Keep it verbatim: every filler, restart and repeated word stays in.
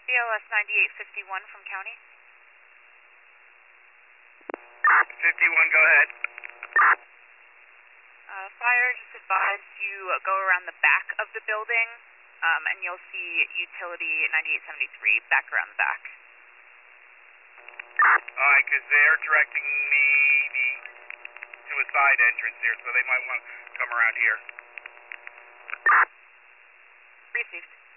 B L S ninety-eight fifty-one from county. fifty-one, go ahead. Uh, fire, just advise you uh, go around the back of the building, um, and you'll see utility ninety-eight seventy-three back around the back. Alright, because they're directing me the, to a side entrance here, so they might want to come around here. Received.